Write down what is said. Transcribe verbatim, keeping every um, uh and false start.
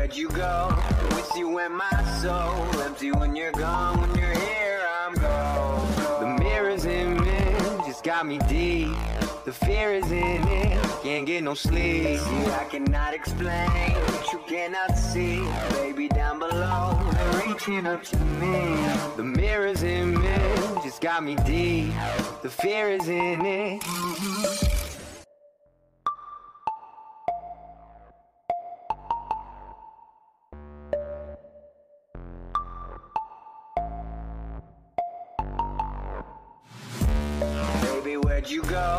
where'd you go? With you and my soul, empty when you're gone. When you're here, I'm gone. The mirror's image got me deep. The fear is in it, can't get no sleep. See, I cannot explain what you cannot see. Baby, down below, they're reaching up to me. The mirror's image just got me deep. The fear is in it. Baby, where'd you go?